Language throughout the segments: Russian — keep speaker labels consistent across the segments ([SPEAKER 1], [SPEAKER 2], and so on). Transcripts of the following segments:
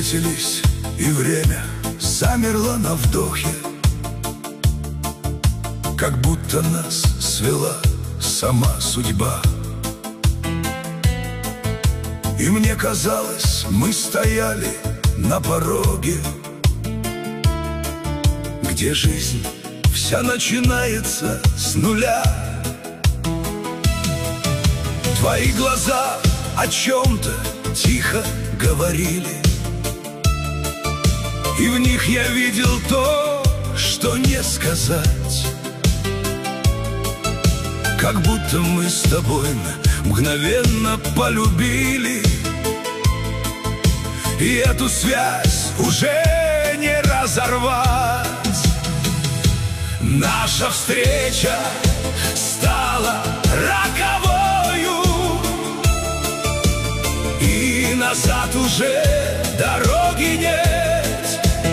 [SPEAKER 1] встретились, и время замерло на вдохе, как будто нас свела сама судьба. И мне казалось, мы стояли на пороге, где жизнь вся начинается с нуля. Твои глаза о чем-то тихо говорили, и в них я видел то, что не сказать. Как будто мы с тобой мгновенно полюбили, и эту связь уже не разорвать. Наша встреча стала роковою, и назад уже дороги нет.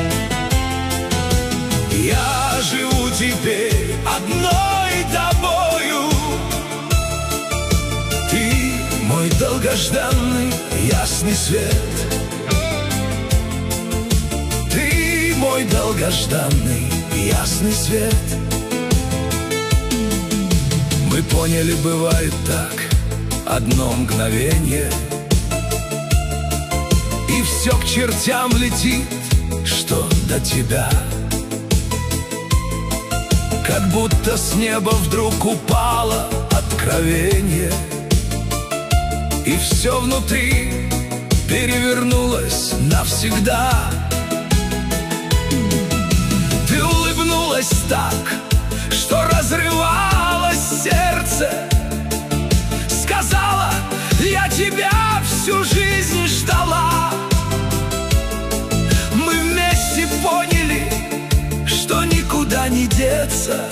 [SPEAKER 1] Я живу теперь одной тобою. Ты мой долгожданный ясный свет. Ты мой долгожданный ясный свет. Мы поняли, бывает так, одно мгновенье, и все к чертям летит, что до тебя. Как будто с неба вдруг упало откровенье, и все внутри перевернулось навсегда. Ты улыбнулась так, что разрывалось сердце, сказала: я тебя всю жизнь ждала. Мы вместе поняли, что никуда не деться.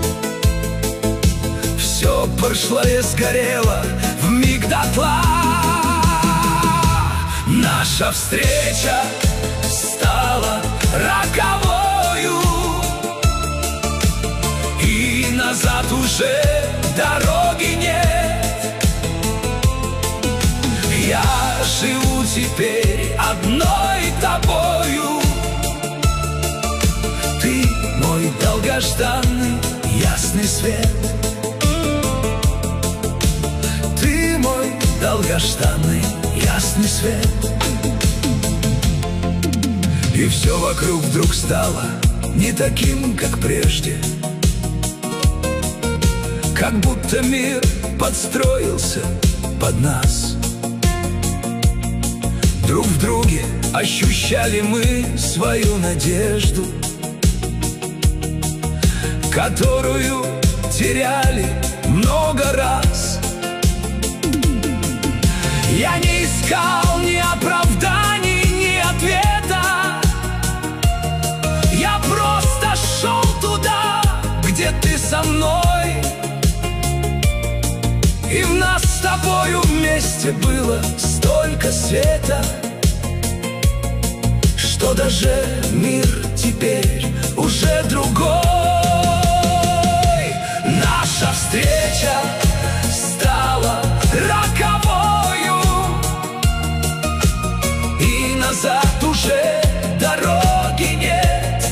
[SPEAKER 1] Все прошлое сгорело вмиг дотла. Наша встреча стала роковою, и назад уже дороги нет. Я живу теперь одной тобою. Ты мой долгожданный ясный свет. Ты мой долгожданный ясный свет. И все вокруг вдруг стало не таким, как прежде, как будто мир подстроился под нас. Друг в друге ощущали мы свою надежду, которую теряли много раз. Я не искал ни оправданий, ни ответа. Я просто шел туда, где ты со мной. И в нас с тобою вместе было столько света, что даже мир теперь уже другой. Наша встреча стала роковою, и назад уже дороги нет.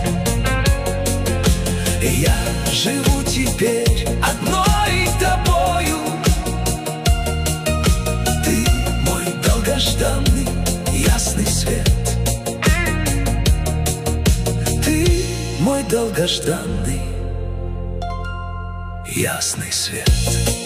[SPEAKER 1] Я живу теперь одной тобою. Ты мой долгожданный ясный свет. Ты мой долгожданный ясный свет.